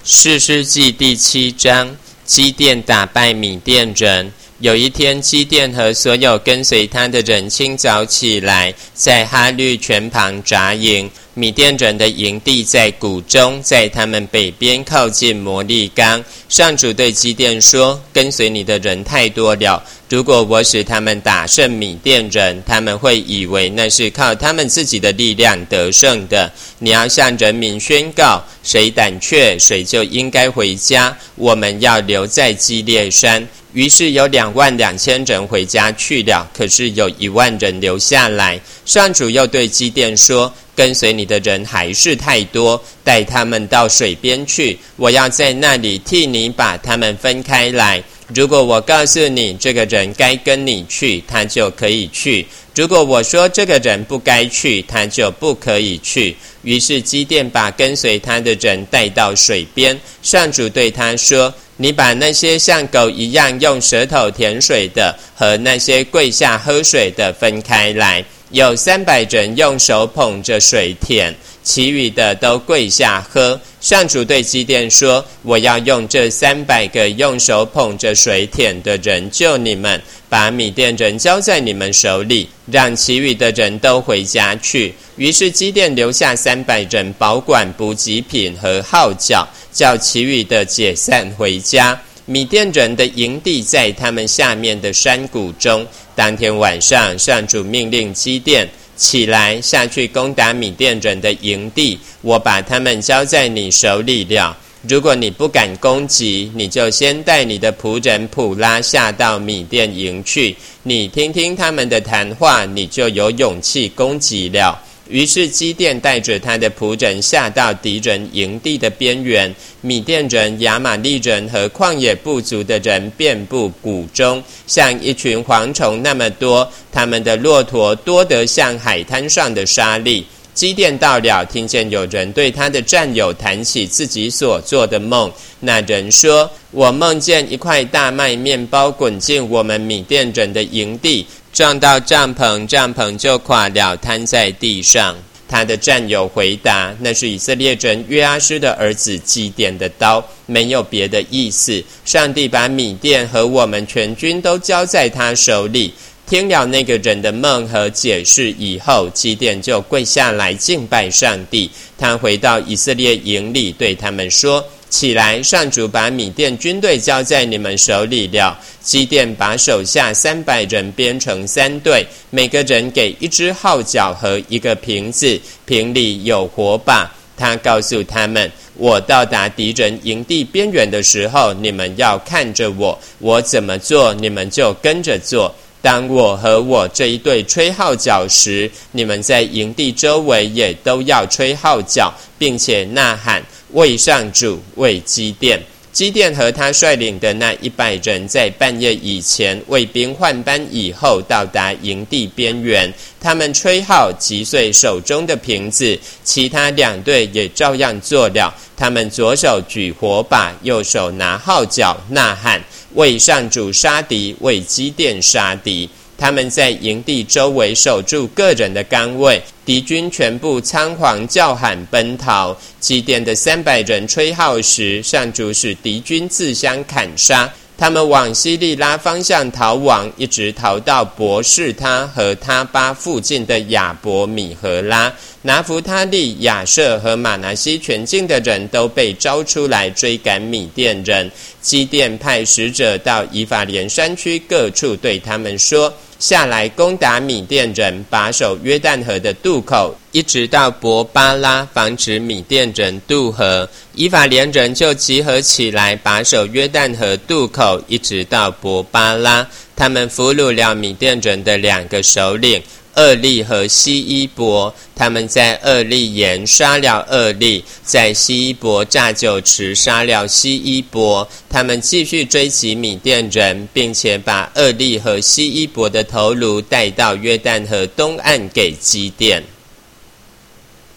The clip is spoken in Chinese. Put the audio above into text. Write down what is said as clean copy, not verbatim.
士师记第7章，基甸打败米甸人。有一天，基甸和所有跟随他的人清早起来，在哈律泉旁扎营。米甸人的营地在谷中，在他们北边靠近摩利冈。上主对基甸说：跟随你的人太多了，如果我使他们打胜米甸人，他们会以为那是靠他们自己的力量得胜的。你要向人民宣告，谁胆怯，谁就应该回家，我们要留在基列山。于是有22000人回家去了，可是有10000人留下来。上主又对基甸说：跟随你的人还是太多，带他们到水边去，我要在那里替你把他们分开来。如果我告诉你这个人该跟你去，他就可以去；如果我说这个人不该去，他就不可以去。于是基甸把跟随他的人带到水边。上主对他说：你把那些像狗一样用舌头舔水的和那些跪下喝水的分开来。有300人用手捧着水舔，其余的都跪下喝。上主对基甸说：我要用这300个用手捧着水舔的人救你们，把米甸人交在你们手里，让其余的人都回家去。于是基甸留下300人保管补给品和号角，叫其余的解散回家。米甸人的营地在他们下面的山谷中。当天晚上，上主命令基甸起来，下去攻打米甸人的营地，我把他们交在你手里了。如果你不敢攻击，你就先带你的仆人普拉下到米甸营去，你听听他们的谈话，你就有勇气攻击了。于是基甸带着他的仆人下到敌人营地的边缘，米甸人、亚玛利人和旷野部族的人遍布谷中，像一群蝗虫那么多，他们的骆驼多得像海滩上的沙粒。基甸到了，听见有人对他的战友谈起自己所做的梦。那人说：我梦见一块大麦面包滚进我们米甸人的营地，撞到帐篷，帐篷就垮了，瘫在地上。他的战友回答：那是以色列人约阿施的儿子基甸的刀，没有别的意思。上帝把米甸和我们全军都交在他手里。听了那个人的梦和解释以后，基甸就跪下来敬拜上帝。他回到以色列营里，对他们说：起来，上主把米甸军队交在你们手里了。基甸把手下300人编成3队，每个人给1只号角和1个瓶子，瓶里有火把。他告诉他们：我到达敌人营地边缘的时候，你们要看着我，我怎么做，你们就跟着做。当我和我这一队吹号角时，你们在营地周围也都要吹号角，并且呐喊：为上主，为基甸。基甸和他率领的那100人在半夜以前，卫兵换班以后到达营地边缘，他们吹号击碎手中的瓶子。其他2队也照样做了，他们左手举火把，右手拿号角呐喊：为上主杀敌，为基甸杀敌。他们在营地周围守住个人的岗位，敌军全部仓皇叫喊奔逃。基甸的300人吹号时，上主使敌军自相砍杀，他们往西利拉方向逃亡，一直逃到伯示他和他巴附近的亚伯米和拉。拿弗他利、亚舍和马拿西全境的人都被招出来追赶米甸人。基甸派使者到以法莲山区各处，对他们说：下来攻打米甸人，把守约旦河的渡口，一直到伯巴拉，防止米甸人渡河。以法莲人就集合起来，把守约旦河渡口，一直到伯巴拉。他们俘虏了米甸人的2个首领，厄利和西伊伯。他们在厄利岩杀了厄利，在西伊伯榨酒池杀了西伊伯。他们继续追击米甸人，并且把厄利和西伊伯的头颅带到约旦河东岸给基甸。